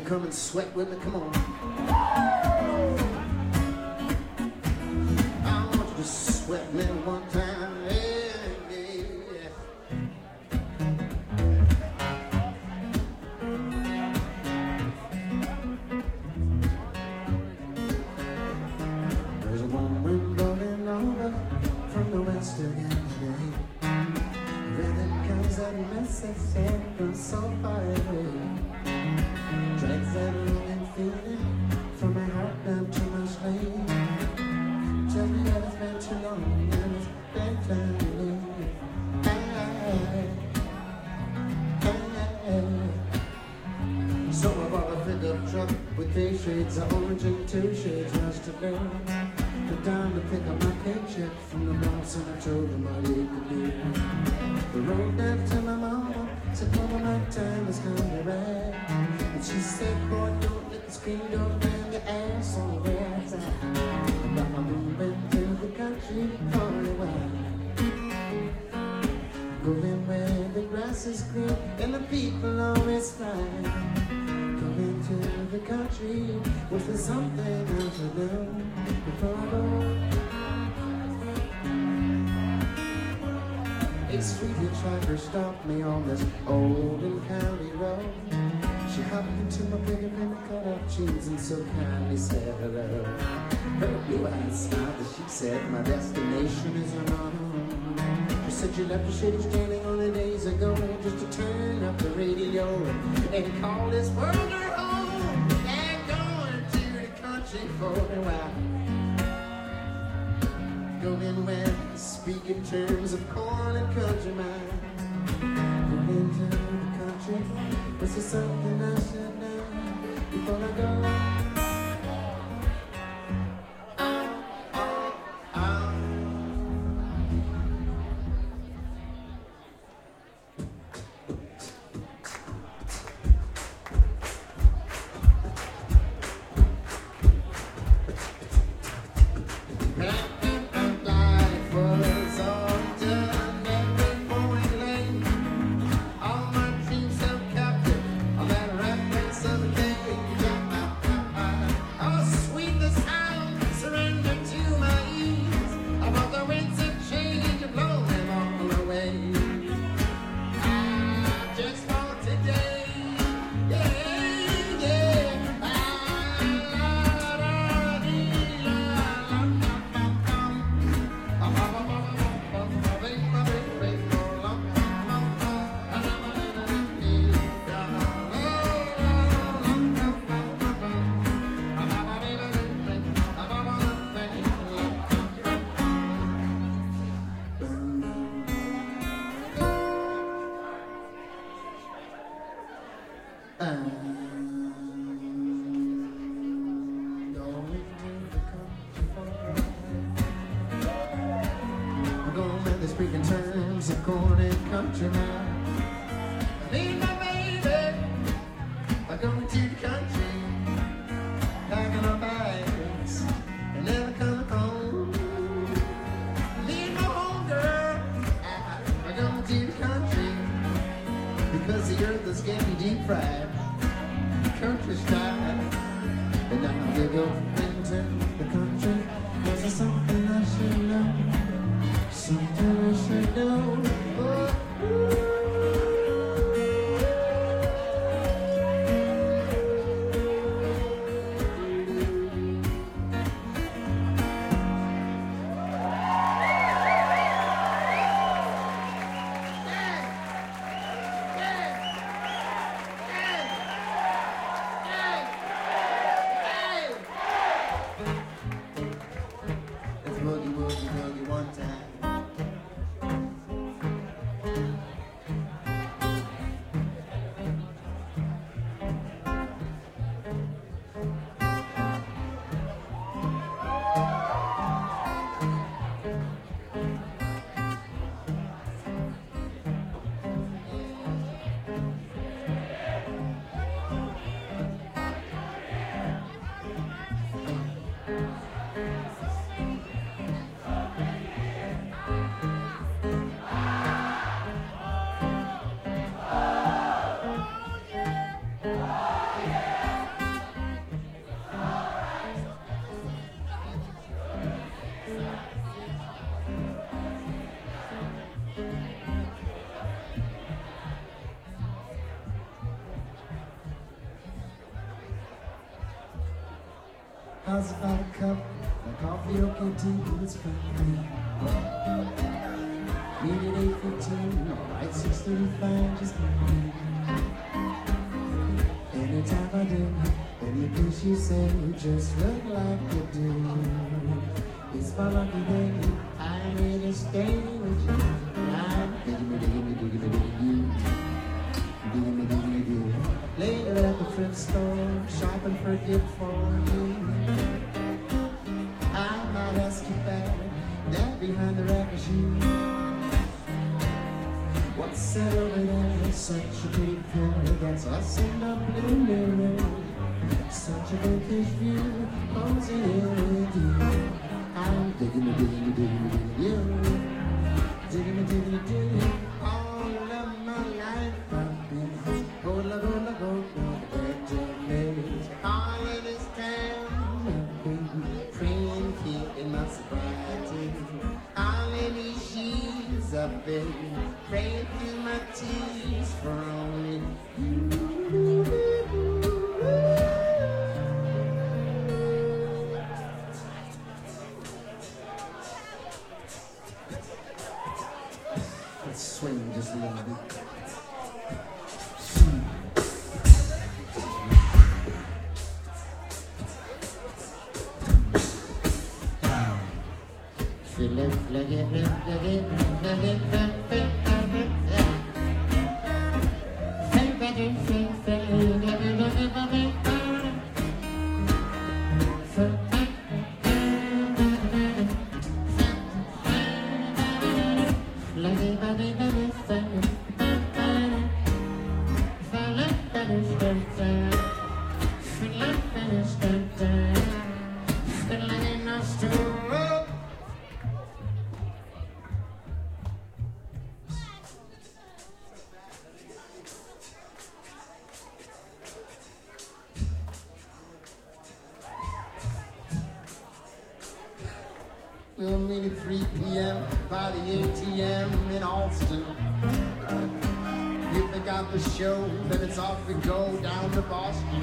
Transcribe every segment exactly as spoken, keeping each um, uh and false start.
come and sweat with me? Come on. I want you to sweat me one time. Yeah, yeah. There's a woman blowing over from the west again today. Rhythm comes out Mississippi from so far away. Drags that longing feeling from my heart down to my sleeve. Tell me that it's been too long and it's been time to leave. Hey, hey. So I bought a pickup truck with three shades of orange and two shades rusted blue. Went down to pick up my paycheck from the boss and I told him what he could do. The road down to my mama said, "Mama, my time is coming back." And she said, "Boy, don't let the screen go down your ass on the way outside." But I'm moving to the country for a while, going where the grass is green and the people always smile. Going to the country, was there something I should know before I go? A sweet hitchhiker stopped me on this Oldham County road. She hopped into my pickup and cut up jeans and so kindly said hello. Her blue eyes smiled as she said, "My destination is unknown." She said she left the city standing on the days ago just to turn up the radio and, and call this world her home. And going to the country for a while, going where they speak in terms of corn and country mine. Going to the country, was there something I should know before I go? Speaking terms of corn and country now. I need my baby. I'm going to the country, packing our bags and never coming home. Leave my home, girl. I'm going to the country because the earth is getting deep fried. Country's tired, and now they go into the country. Was there something I should know? Something I should know. Oh, let's boogie, boogie, boogie one time. How's about a cup of coffee, okay, tea, it's fine. Meet at eight fifteen, alright, six thirty-five, just me. Anytime I do, any place you say, just look like you do. It's my lucky day, I'm here to stay with you. I'm digging me, digging me, digging me, digging you. Digging me, digging me, digging me. Later at the thrift store, shopping for a gift for me. I might ask you back, down behind the rack of shoes. What's that over there? Such a pretty pair. That's us in the blue mirror. Such a vintage view, posing in with you. I'm digging me, digging me, digging me, digging you. Digging me, digging me, digging me. All of my life I've been gola, gola, gola, better all of this time I've been praying, keeping my sobriety. All of these years I've been praying through my tears for only you. Let's swing just a little bit. Feel it, flag it, flag it, flag it, flag it. We'll meet at three p m by the A T M in Austin. If they got the show, then it's off we go down to Boston.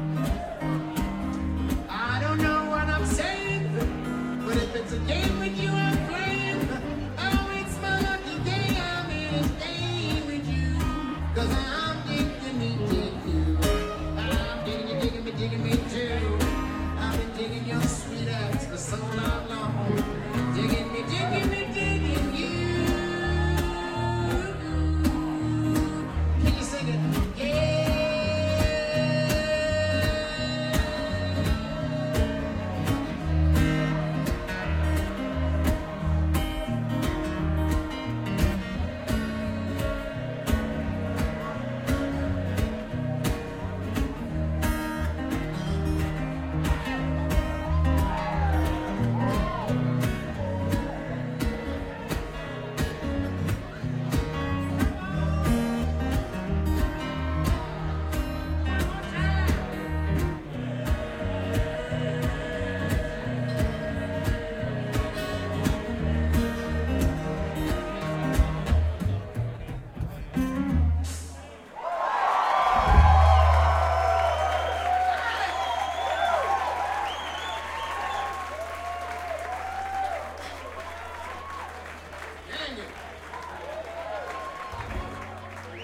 I don't know what I'm saying, but if it's a game with you I'm playing, oh, it's my lucky day, I'm here to stay with you. Cause I'm digging me, digging you. I'm digging you, digging me, digging me too. I've been digging your sweet ass for so long, long. Digging me, digging me, digging you. Can you sing it? Yeah.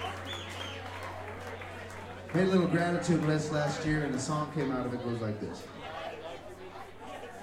Made a little gratitude list last year, and the song came out of it goes like this.